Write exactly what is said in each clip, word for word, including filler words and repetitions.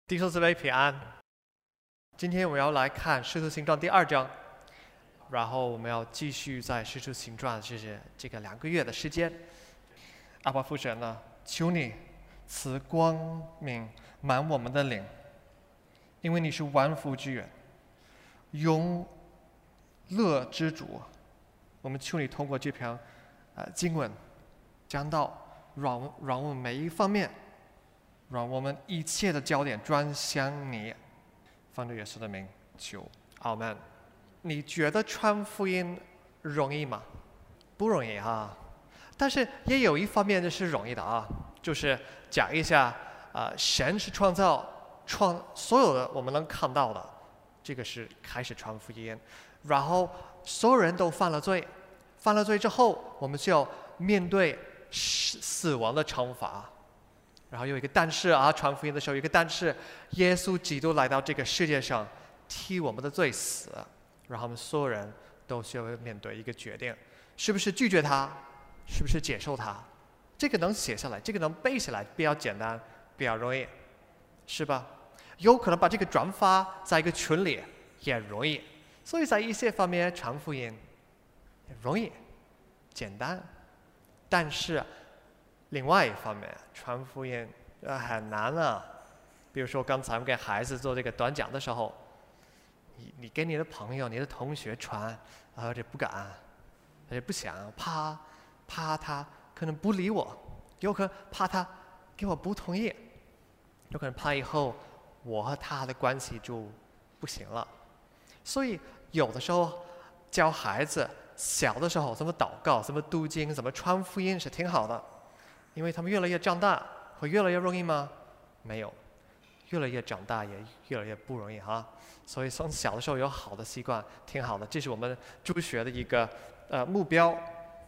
弟兄姊妹平安。今天我们要来看《使徒行传》第二章，然后我们要继续在《使徒行传》这些这个两个月的时间。阿爸父神呢，求你赐光明满我们的灵，因为你是万福之源，永乐之主。我们求你通过这篇呃经文讲到，让让我们每一方面。让我们一切的焦点转向你，奉主耶稣的名求，阿们。你觉得传福音容易吗？不容易啊，但是也有一方面是容易的啊，就是讲一下，呃，神是创造创所有的我们能看到的，这个是开始传福音，然后所有人都犯了罪，犯了罪之后，我们就要面对死死亡的惩罚。然后有一个但是啊，传福音的时候有一个但是，耶稣基督来到这个世界上，替我们的罪死，然后我们所有人都需要面对一个决定，是不是拒绝他，是不是接受他？这个能写下来，这个能背下来，比较简单，比较容易，是吧？有可能把这个转发在一个群里也容易，所以在一些方面传福音容易、简单，但是另外一方面，传福音呃很难啊。比如说刚才我们给孩子做这个短讲的时候，你你给你的朋友、你的同学传，而且不敢，也不想，怕怕他可能不理我，有可能怕他给我不同意，有可能怕以后我和他的关系就不行了。所以有的时候教孩子小的时候怎么祷告、怎么读经、怎么传福音是挺好的。因为他们越来越长大，会越来越容易吗？没有，越来越长大也越来越不容易哈。所以从小的时候有好的习惯，挺好的，这是我们主学的一个呃目标。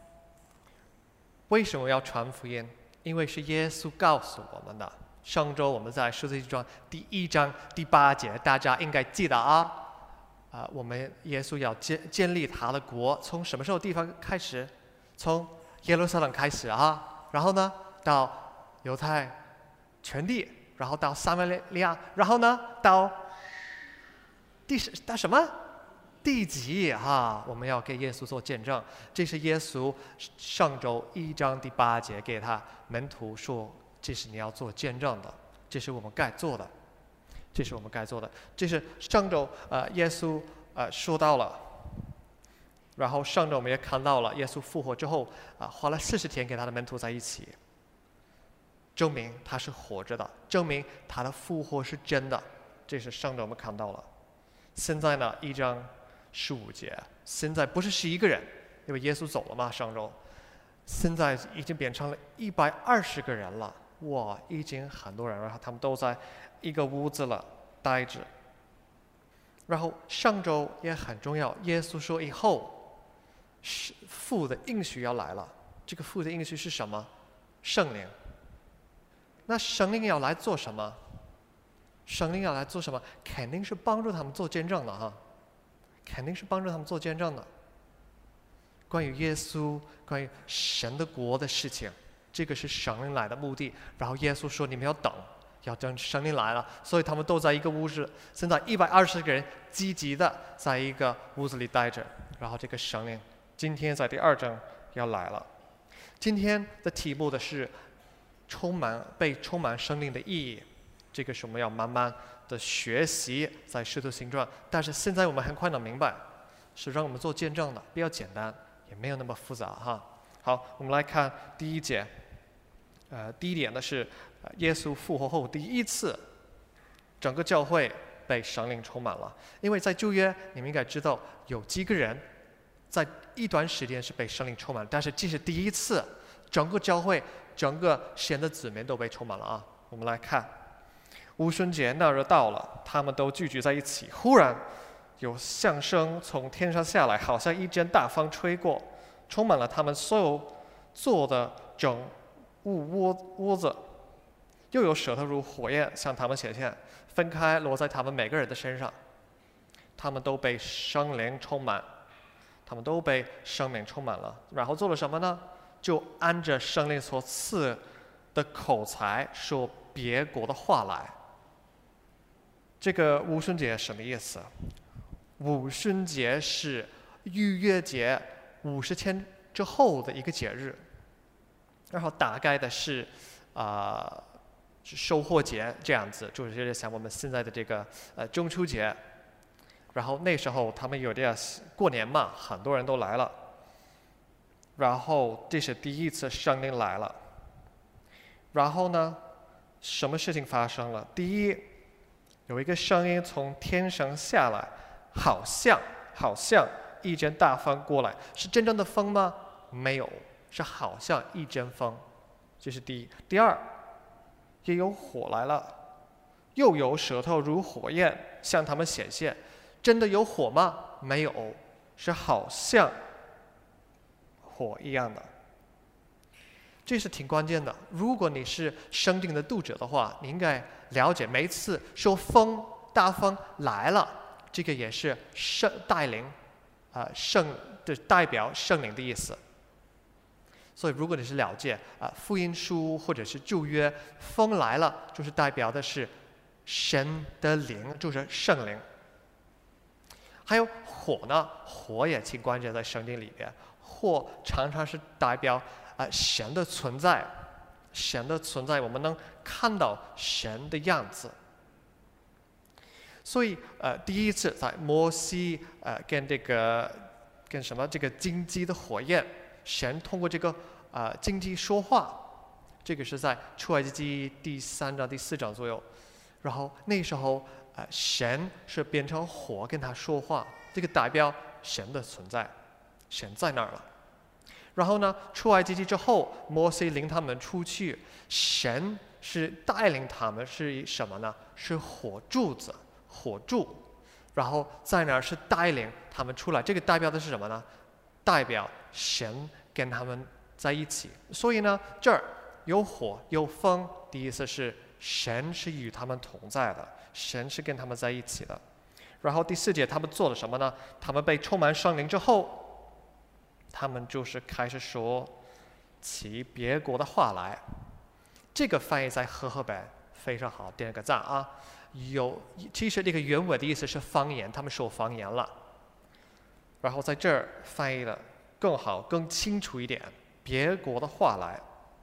为什么要传福音？因为是耶稣告诉我们的。上周我们在使徒行传第一章第八节，大家应该记得啊。啊、呃，我们耶稣要建建立他的国，从什么时候地方开始？从耶路撒冷开始啊。然后呢，到犹太全地，然后到撒玛利亚，然后呢，到第到什么地极哈？我们要给耶稣做见证。这是耶稣上周一章第八节给他门徒说：“这是你要做见证的，这是我们该做的，这是我们该做的。”这是上周呃耶稣呃说到了。然后上周我们也看到了，耶稣复活之后啊，花了四十天跟他的门徒在一起，证明他是活着的，证明他的复活是真的。这是上周我们看到了。现在呢，一章十五节，现在不是十一个人，因为耶稣走了嘛，上周，现在已经变成了一百二十个人了，哇，已经很多人了，然后他们都在一个屋子了待着。然后上周也很重要，耶稣说以后。是父的应许要来了，这个父的应许是什么？圣灵。那圣灵要来做什么？圣灵要来做什么？肯定是帮助他们做见证的哈，肯定是帮助他们做见证的。关于耶稣、关于神的国的事情，这个是圣灵来的目的。然后耶稣说：“你们要等，要等圣灵来了。”所以他们都在一个屋子，现在一百二十个人积极的在一个屋子里待着，然后这个圣灵。今天在第二章要来了。今天的题目的是充满被充满生命的意义，这个是我们要慢慢的学习在使徒行传。但是现在我们很快能明白，是让我们做见证的，比较简单，也没有那么复杂哈。好，我们来看第一节。呃，第一点的是耶稣复活后第一次，整个教会被圣灵充满了。因为在旧约，你们应该知道有几个人。在一段时间是被圣灵充满，但是这是第一次，整个教会、整个神的子民都被充满了啊！我们来看，五旬节那日到了，他们都聚集在一起。忽然有响声从天上下来，好像一阵大风吹过，充满了他们所有坐的整屋窝窝子。又有舌头如火焰向他们显现，分开落在他们每个人的身上。他们都被圣灵充满。他们都被圣灵充满了，然后做了什么呢？就按着圣灵所赐的口才说别国的话来。 这个五旬节什么意思？五旬节是逾越节五十天之后的一个节日，然后大概的是啊、呃、收获节这样子，就是像我们现在的这个呃中秋节。然后那时候他们有点过年嘛，很多人都来了。然后这是第一次圣灵来了。然后呢，什么事情发生了？第一，有一个声音从天上下来，好像好像一阵大风过来，是真正的风吗？没有，是好像一阵风。这是第一。第二，也有火来了，又有舌头如火焰向他们显现。真的有火吗？没有，是好像火一样的。这是挺关键的。如果你是圣经的读者的话，你应该了解，每次说风大风来了，这个也是圣带领啊、呃、圣的代表圣灵的意思。所以如果你是了解啊、呃、福音书或者是旧约，风来了就是代表的是神的灵，就是圣灵。还有火呢，火也挺关键在圣经里边。火常常是代表啊、呃、神的存在，神的存在，我们能看到神的样子。所以呃，第一次在摩西呃跟这个跟什么这个荆棘的火焰，神通过这个呃荆棘说话，这个是在出埃及记第三章第四章左右。然后那时候。呃、神是变成火跟他说话，这个代表神的存在，神在那儿了。然后呢，出埃及记之后，摩西领他们出去，神是带领他们，是什么呢？是火柱子，火柱，然后在那儿是带领他们出来。这个代表的是什么呢？代表神跟他们在一起。所以呢，这儿有火有风的意思是神是与他们同在的。神是跟他们在一起的。然后第四节他们做了什么呢？他们被充满圣灵之后，他们就是开始说起别国的话来。这个翻译在和合本非常好，点个赞啊！有，其实这个原文的意思是方言，他们说方言了。然后在这儿翻译的更好更清楚一点，别国的话来。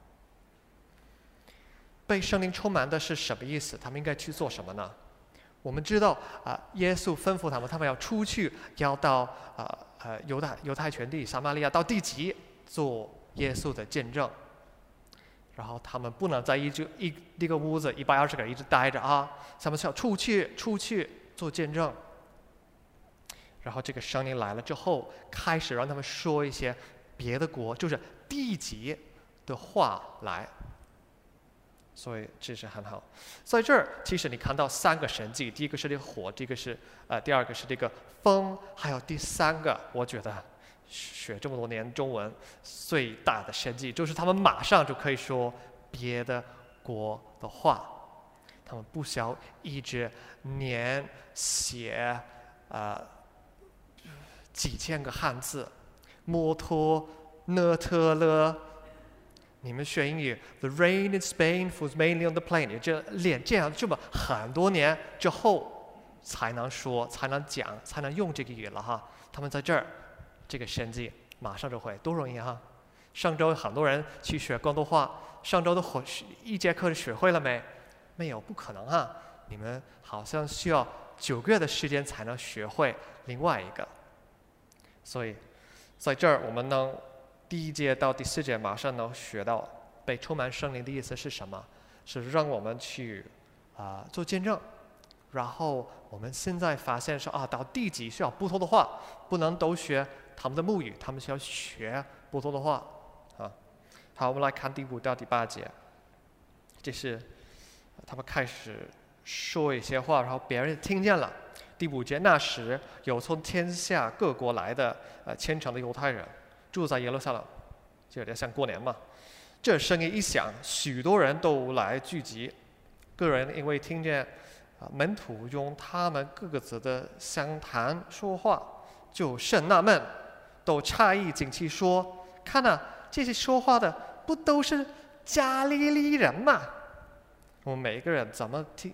被圣灵充满的是什么意思？他们应该去做什么呢？我们知道啊、呃，耶稣吩咐他们，他们要出去，要到啊呃犹太犹太全地、撒玛利亚到地极做耶稣的见证。然后他们不能在一就一一个屋子一百二十个人一直待着啊，他们是要出去出去做见证。然后这个圣灵来了之后，开始让他们说一些别的国，就是地极的话来。所以这是很好。在这儿，其实你看到三个神迹，第一个是这个火，第一个是呃，第二个是这个风，还有第三个，我觉得学这么多年中文最大的神迹，就是他们马上就可以说别的国的话，他们不需要一直念写呃几千个汉字，摩托呢特勒。你们学英语 ，The rain in Spain falls mainly on the plain， 也就练这样这么很多年之后才能说、才能讲、才能用这个语了哈。他们在这儿，这个神迹马上就会，多容易哈！上周很多人去学广东话，上周的一节课学会了没？没有，不可能哈！你们好像需要九个月的时间才能学会另外一个。所以在这儿我们能。第一节到第四节马上能学到被充满圣灵的意思是什么？是让我们去啊、呃、做见证。然后我们现在发现说啊，到地级需要不同的话，不能都学他们的母语，他们需要学不同的话啊。好，我们来看第五到第八节，这是他们开始说一些话，然后别人听见了。第五节，那时有从天下各国来的呃虔诚的犹太人。住在耶路撒冷，就有点像过年嘛。这声音一响，许多人都来聚集。个人因为听见啊门徒用他们各自的详谈说话，就甚纳闷，都诧异惊奇说：“看呐、啊，这些说话的不都是加利利人吗？”我们每个人怎么听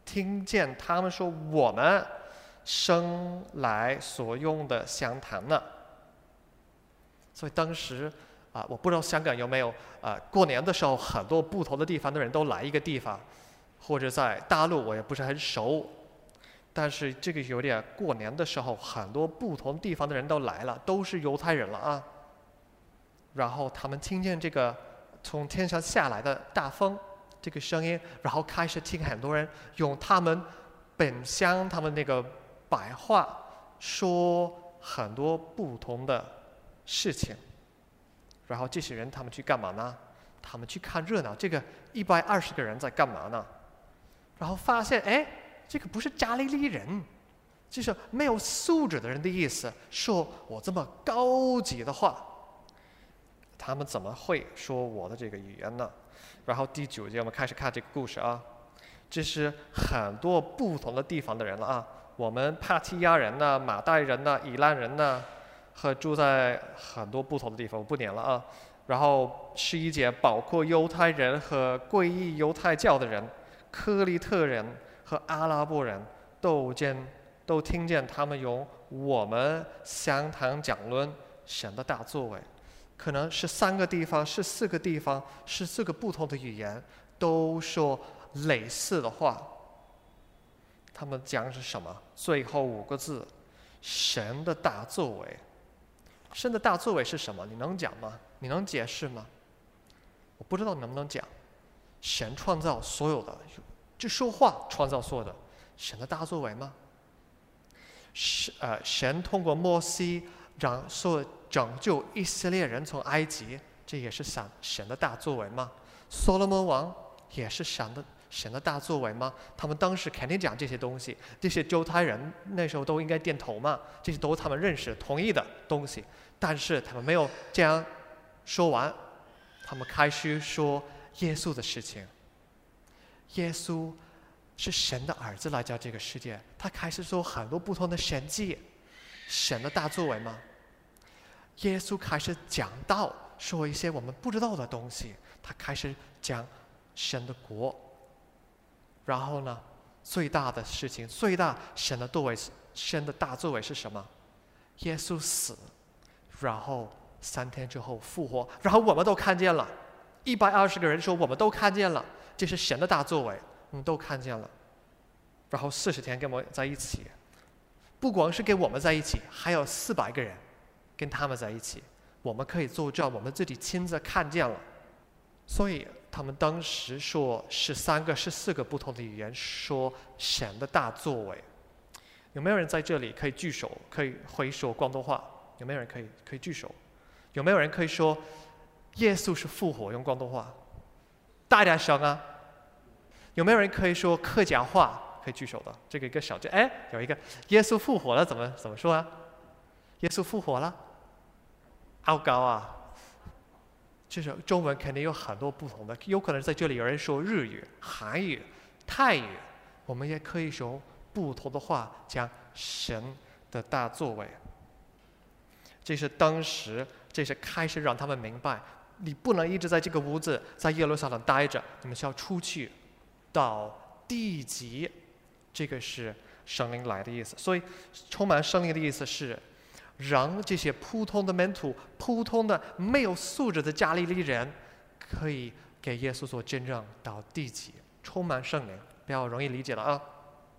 听见他们说我们生来所用的香坛呢。所以当时啊、呃，我不知道香港有没有啊、呃，过年的时候很多不同的地方的人都来一个地方，或者在大陆我也不是很熟，但是这个有点过年的时候很多不同地方的人都来了，都是犹太人了啊。然后他们听见这个从天上下来的大风这个声音，然后开始听很多人用他们本乡他们那个白话说很多不同的事情。然后这些人他们去干嘛呢？他们去看热闹。这个一百二十个人在干嘛呢？然后发现，哎，这个不是加利利人，就是没有素质的人的意思。说我这么高级的话，他们怎么会说我的这个语言呢？然后第九节我们开始看这个故事啊，这是很多不同的地方的人了啊。我们帕提亚人呢、马代人呢、以兰人呢。和住在很多不同的地方，我不念了啊。然后十一节包括犹太人和皈依犹太教的人、科利特人和阿拉伯人，都见都听见他们用我们详谈讲论神的大作为。可能是三个地方，是四个地方，是四个不同的语言，都说类似的话。他们讲是什么？最后五个字：神的大作为。神的大作为是什么？你能讲吗？你能解释吗？我不知道你能不能讲。神创造所有的，就说话创造所有的，神的大作为吗？是呃，神通过摩西让所拯救以色列人从埃及，这也是神神的大作为吗？所罗门王也是神的神的大作为吗？他们当时肯定讲这些东西，这些犹太人那时候都应该点头嘛，这些都是他们认识同意的东西。但是他们没有这样说完，他们开始说耶稣的事情。耶稣是神的儿子来到这个世界，他开始说很多不同的神迹，神的大作为吗？耶稣开始讲道，说一些我们不知道的东西，他开始讲神的国。然后呢，最大的事情，最大神的作为，神的大作为是什么？耶稣死，然后三天之后复活，然后我们都看见了。一百二十个人说我们都看见了，这是神的大作为，我们都看见了。然后四十天跟我们在一起，不光是跟我们在一起，还有四百个人跟他们在一起，我们可以作证，我们自己亲自看见了。所以他们当时说十三个、十四个不同的语言说神的大作为。有没有人在这里可以举手，可以会说广东话？有没有人可以可以举手？有没有人可以说耶稣是复活用广东话？大点声啊！有没有人可以说客家话？可以举手的，这个一个小镇，哎，有一个耶稣复活了，怎么怎么说啊？耶稣复活了，好高啊！就是中文肯定有很多不同的，有可能在这里有人说日语、韩语、泰语，我们也可以说不同的话讲神的大作为。这是当时，这是开始让他们明白，你不能一直在这个屋子，在耶路撒冷待着，你们需要出去到地极。这个是圣灵来的意思。所以充满圣灵的意思是让这些普通的门徒、普通的没有素质的加利利人，可以给耶稣做见证到地极，充满圣灵，比较容易理解了啊。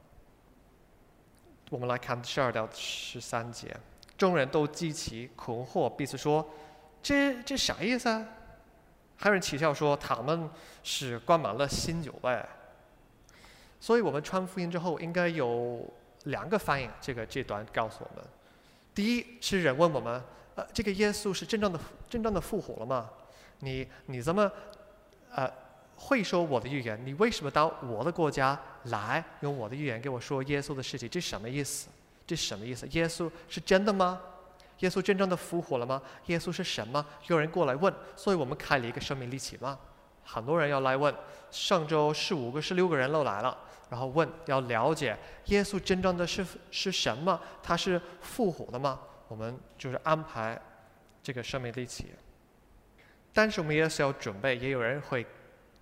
我们来看十二到十三节，众人都极其困惑，彼此说：“这这啥意思啊？”还有人取笑说他们是灌满了新酒呗。所以我们传福音之后，应该有两个反应。这个这段告诉我们，第一是人问我们：“呃，这个耶稣是真正的真正的复活了吗？你你怎么呃会说我的预言？你为什么到我的国家来用我的预言给我说耶稣的事情？这什么意思？这什么意思？耶稣是真的吗？耶稣真正的复活了吗？耶稣是神吗？”有人过来问，所以我们开了一个生命立起嘛。很多人要来问，上周十五个、十六个人都来了，然后问要了解耶稣真正的是是神吗？他是复活的吗？我们就是安排这个生命立起。但是我们也是要准备，也有人会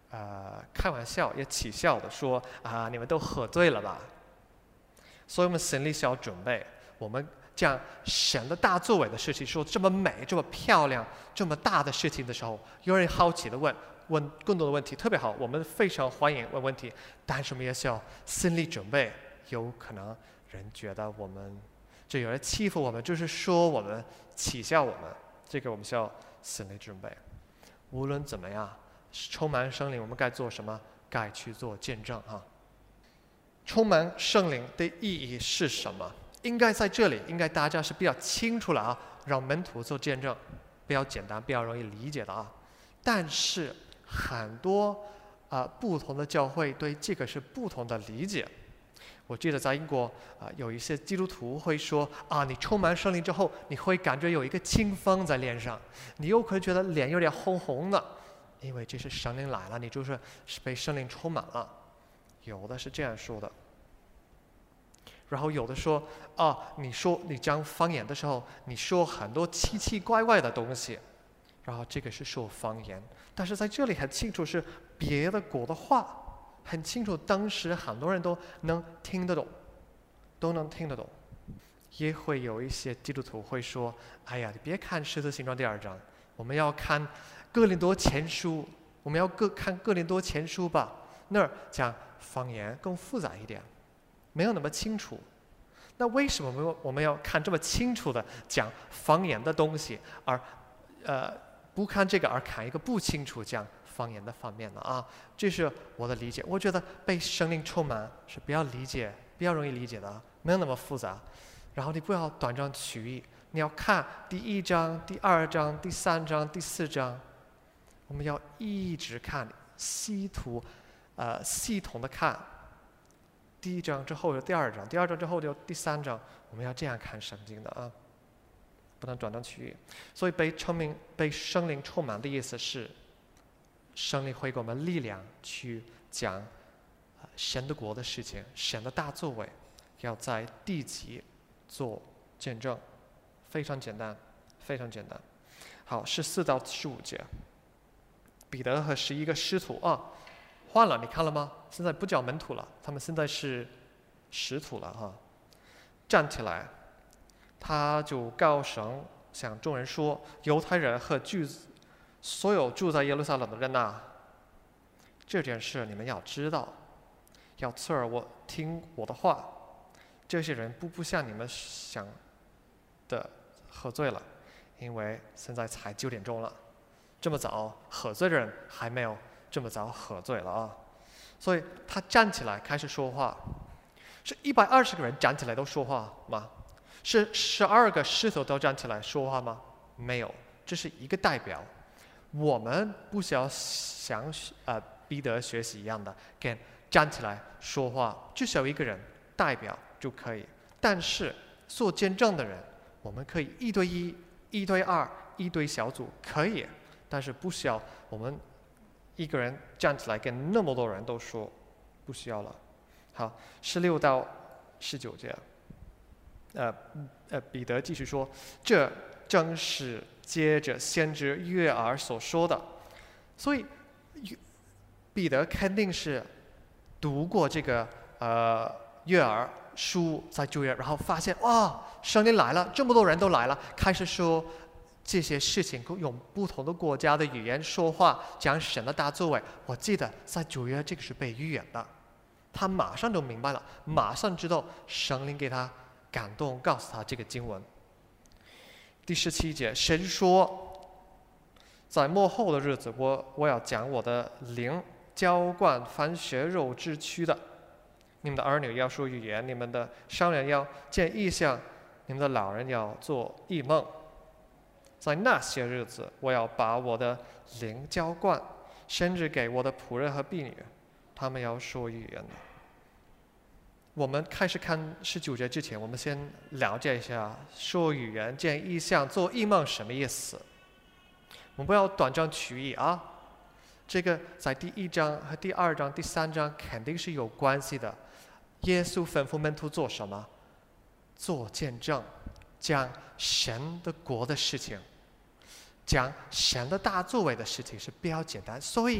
呃开玩笑也起笑的说啊，你们都喝醉了吧？所以我们心里需要准备，我们将神的大作为的事情说这么美、这么漂亮、这么大的事情的时候，有人好奇的问问更多的问题，特别好，我们非常欢迎问问题，但是我们也需要心理准备，有可能人觉得我们就有人欺负我们，就是说我们取笑我们，这个我们需要心理准备。无论怎么样，充满圣灵，我们该做什么？该去做见证啊！充满圣灵的意义是什么？应该在这里，应该大家是比较清楚了啊，让门徒做见证，比较简单，比较容易理解的啊。但是很多啊、呃、不同的教会对这个是不同的理解。我记得在英国啊、呃，有一些基督徒会说啊，你充满圣灵之后，你会感觉有一个清风在脸上，你又可能觉得脸有点红红的，因为这是圣灵来了，你就是是被圣灵充满了。有的是这样说的。然后有的说啊，你说你讲方言的时候，你说很多奇奇怪怪的东西，然后这个是说方言，但是在这里很清楚是别的国的话，很清楚当时很多人都能听得懂，都能听得懂。也会有一些基督徒会说，哎呀，你别看十字形状第二章，我们要看哥林多前书，我们要各看哥林多前书吧，那儿讲方言更复杂一点，没有那么清楚。那为什么我们我们要看这么清楚的讲方言的东西，而呃不看这个而看一个不清楚讲方言的方面呢？啊，这是我的理解。我觉得被圣灵充满是比较理解、比较容易理解的，没有那么复杂。然后你不要断章取义，你要看第一章、第二章、第三章、第四章，我们要一直看，系统呃系统的看。第一章之后有第二章，第二章之后有第三章，我们要这样看圣经的啊，不能断章取义。所以被圣灵被圣灵充满的意思是，圣灵会给我们力量去讲、呃、神的国的事情，神的大作为，要在地级做见证，非常简单，非常简单。好，十四到十五节，彼得和十一个师徒啊。换了，你看了吗？现在不叫门徒了，他们现在是使徒了哈。站起来，他就高声向众人说：“犹太人和居所有住在耶路撒冷的人呐、啊，这件事你们要知道，要侧耳我听我的话。这些人不不像你们想的喝醉了，因为现在才九点钟了，这么早喝醉的人还没有。”这么早喝醉了啊！所以他站起来开始说话，是一百二十个人站起来都说话吗？是十二个师徒都站起来说话吗？没有，这是一个代表。我们不需要像呃彼得学习一样的跟站起来说话，至少一个人代表就可以。但是做见证的人，我们可以一对一、一对二、一对小组可以，但是不需要我们。一个人站起来跟那么多人都说，不需要了。好，十六到十九节，呃呃，彼得继续说，这正是接着先知约珥所说的，所以彼得肯定是读过这个呃约珥书在旧约，然后发现哇，圣灵来了，这么多人都来了，开始说。这些事情用不同的国家的语言说话，讲神的大作为。我记得在九月这个是被预言的，他马上就明白了，马上知道圣灵给他感动，告诉他这个经文。第十七节，神说，在末后的日子，我我要将我的灵浇灌凡血肉之躯的，你们的儿女要说预言，你们的商人要见异象，你们的老人要做异梦。在那些日子，我要把我的灵浇灌，甚至给我的仆人和婢女，他们要说预言的。我们开始看十九节之前，我们先了解一下说语言、见异象、做异梦什么意思。我们不要断章取义啊，这个在第一章和第二章、第三章肯定是有关系的。耶稣吩咐门徒做什么？做见证。讲神的国的事情，讲神的大作为的事情是比较简单，所以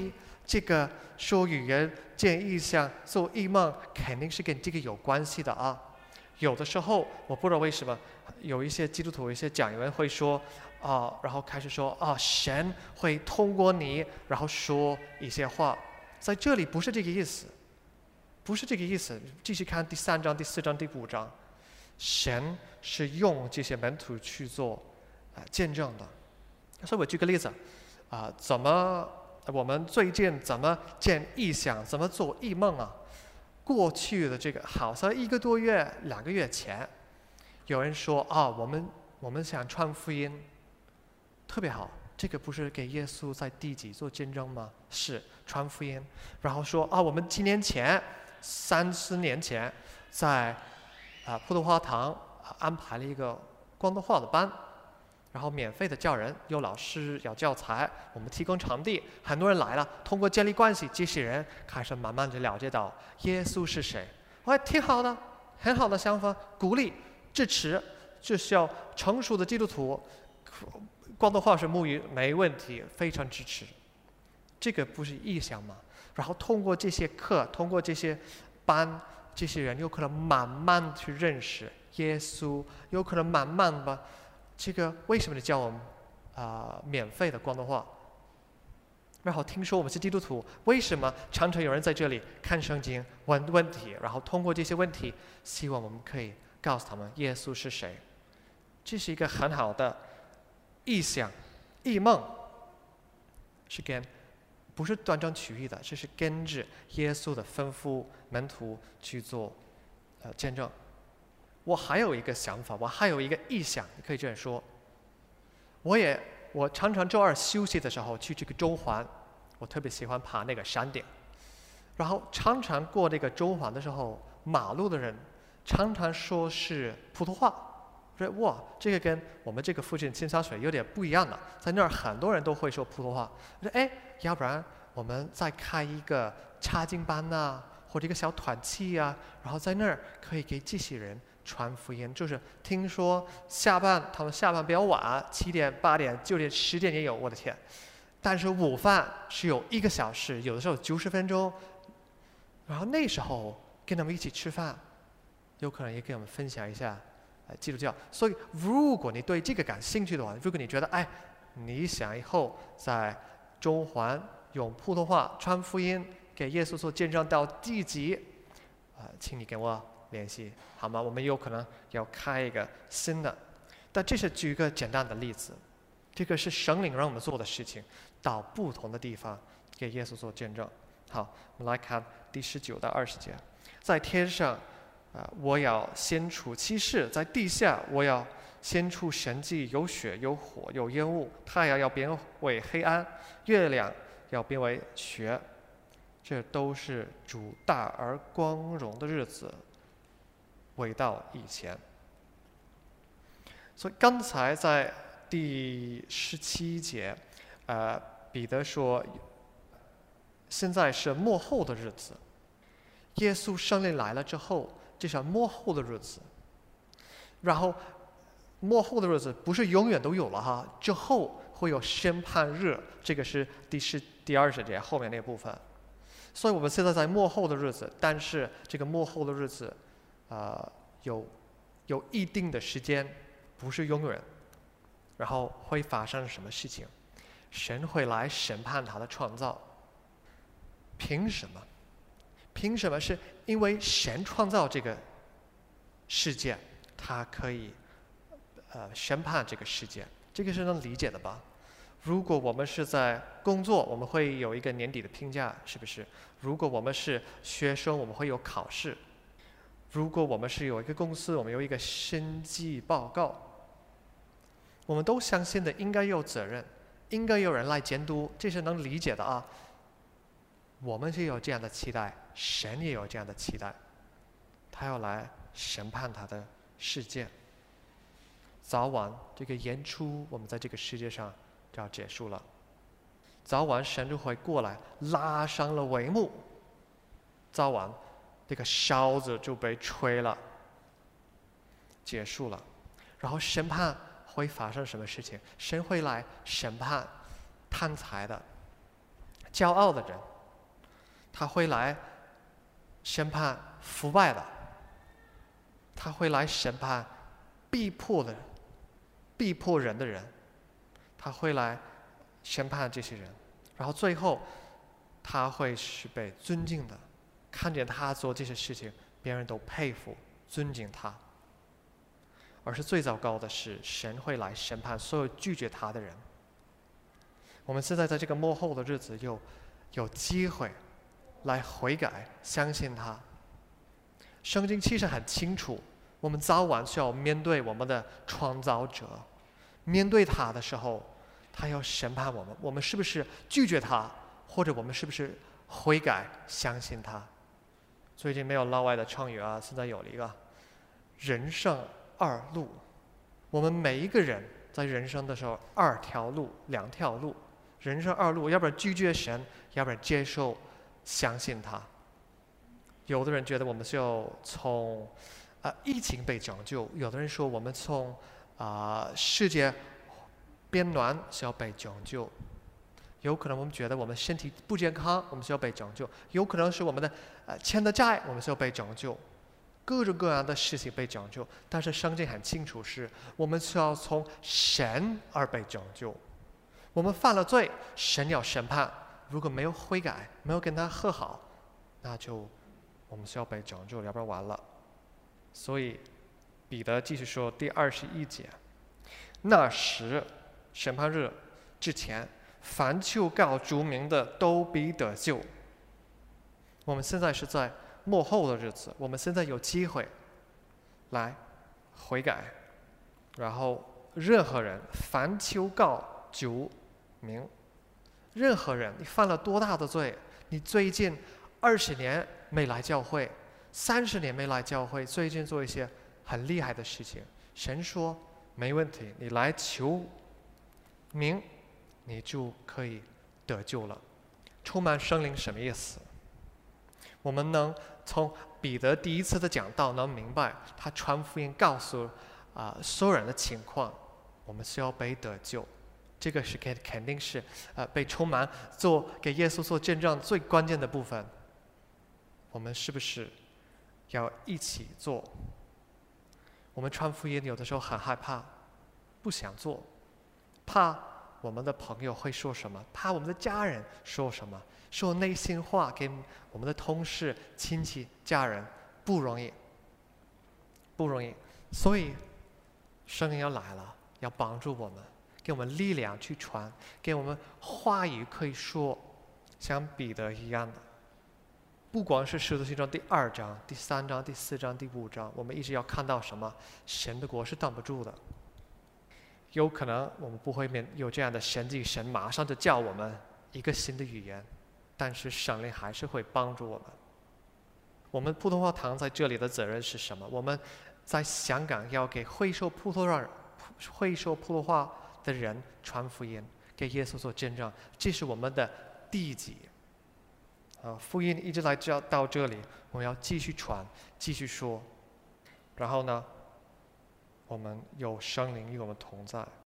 这个说语言、见异象、做异梦，肯定是跟这个有关系的啊。有的时候我不知道为什么，有一些基督徒、一些讲员会说啊，然后开始说啊，神会通过你，然后说一些话。在这里不是这个意思，不是这个意思。继续看第三章、第四章、第五章，神是用这些门徒去做啊、呃、见证的。所以我举个例子啊、呃，怎么我们最近怎么见异象，怎么做异梦啊？过去的这个好像一个多月、两个月前，有人说啊，我们我们想传福音，特别好。这个不是给耶稣在地级做见证吗？是传福音。然后说啊，我们几年前、三四年前，在啊普通话堂、啊、安排了一个广东话的班，然后免费的教人，有老师，有教材，我们提供场地，很多人来了。通过建立关系，这些人开始慢慢的了解到耶稣是谁。哎，挺好的，很好的想法，鼓励、支持，这需要成熟的基督徒。广东话是母语，没问题，非常支持。这个不是异象吗？然后通过这些课，通过这些班，这些人有可能慢慢去认识耶稣，有可能慢慢吧。这个为什么你教我们啊、呃、免费的广东话？然后听说我们是基督徒，为什么常常有人在这里看圣经问问题？然后通过这些问题，希望我们可以告诉他们耶稣是谁。这是一个很好的异象、异梦，是跟不是断章取义的，这是跟着耶稣的吩咐门徒去做呃见证。我还有一个想法，我还有一个意向，你可以这样说。我也我常常周二休息的时候去这个中环，我特别喜欢爬那个山顶。然后常常过这个中环的时候，马路的人常常说是普通话。说哇，这个跟我们这个附近金沙水有点不一样的，在那儿很多人都会说普通话。我说哎，要不然我们再开一个插经班呐、啊，或者一个小团契啊，然后在那儿可以给这些人传福音。就是听说下班他们下班比较晚，七点、八点、九点、十点也有，我的天！但是午饭是有一个小时，有的时候九十分钟。然后那时候跟他们一起吃饭，有可能也跟我们分享一下。基督教，所以如果你对这个感兴趣的话，如果你觉得哎，你想以后在中环用普通话传福音，给耶稣做见证到地级，啊、呃，请你跟我联系，好吗？我们有可能要开一个新的，但这是举一个简单的例子，这个是神灵让我们做的事情，到不同的地方给耶稣做见证。好，我们来看第十九到二十节，在天上。啊、呃！我要先出奇事，在地下我要先出神迹，有血有火有烟雾，太阳要变为黑暗，月亮要变为血，这都是主大而光荣的日子未到以前。所以刚才在第十七节，呃，彼得说，现在是末后的日子，耶稣圣灵来了之后。这是末后的日子，然后末后的日子不是永远都有了哈，之后会有审判日，这个是第十第二十节后面那部分。所以我们现在在末后的日子，但是这个末后的日子，呃，有有一定的时间，不是永远。然后会发生什么事情？神会来审判他的创造。凭什么？凭什么？是因为神创造这个世界，他可以呃审判这个世界，这个是能理解的吧？如果我们是在工作，我们会有一个年底的评价，是不是？如果我们是学生，我们会有考试；如果我们是有一个公司，我们有一个审计报告。我们都相信的，应该有责任，应该有人来监督，这是能理解的啊。我们是有这样的期待，神也有这样的期待，他要来审判他的世界。早晚这个演出，我们在这个世界上就要结束了。早晚神就会过来拉上了帷幕，早晚这个哨子就被吹了，结束了。然后审判会发生什么事情？神会来审判贪财的、骄傲的人， 他会来审判腐败的，他会来审判逼迫的、逼迫人的人，他会来审判这些人，然后最后他会是被尊敬的，看见他做这些事情，别人都佩服、尊敬他。而是最糟糕的是，神会来审判所有拒绝他的人。我们现在在这个末后的日子有有机会来悔改，相信他。圣经其实很清楚，我们早晚需要面对我们的创造者，面对他的时候，他要审判我们，我们是不是拒绝他，或者我们是不是悔改，相信他。最近没有老外的成语啊，现在有了一个人生二路。我们每一个人在人生的时候，二条路、两条路，人生二路，要不然拒绝神，要不然接受、相信他。有的人觉得我们需要从啊、呃、疫情被拯救，有的人说我们从啊、呃、世界变暖需要被拯救。有可能我们觉得我们身体不健康，我们需要被拯救；有可能是我们的呃欠的债，我们需要被拯救。各种各样的事情被拯救，但是圣经很清楚是，我们需要从神而被拯救。我们犯了罪，神要审判。如果没有悔改，没有跟他和好，那就我们需要被拯救，要不然完了。所以彼得继续说第二十一节：那时审判日之前，凡求告主名的都必得救。我们现在是在末后的日子，我们现在有机会来悔改，然后任何人凡求告主名，任何人你犯了多大的罪，你最近二十年没来教会，三十年没来教会，最近做一些很厉害的事情，神说没问题，你来求名，你就可以得救了。充满圣灵什么意思？我们能从彼得第一次的讲道能明白，他传福音告诉啊、呃、所有人的情况，我们需要被得救，这个是肯肯定是呃被充满做给耶稣做见证最关键的部分。我们是不是要一起做？我们传福音有的时候很害怕，不想做，怕我们的朋友会说什么，怕我们的家人说什么，说内心话给我们的同事、亲戚、家人，不容易，不容易。所以圣灵要来了，要帮助我们，给我们力量去传，给我们话语可以说，像彼得一样的。不光是使徒行传第二章、第三章、第四章、第五章，我们一直要看到什么？神的国是挡不住的。有可能我们不会面有这样的神迹，神马上就教我们一个新的语言，但是圣灵还是会帮助我们。我们普通话堂在这里的责任是什么？我们在香港要给会说普通话、会说普通话的人传福音，给耶稣做见证，这是我们的第一级。啊，福音一直来到到这里，我们要继续传，继续说。然后呢，我们有圣灵与我们同在，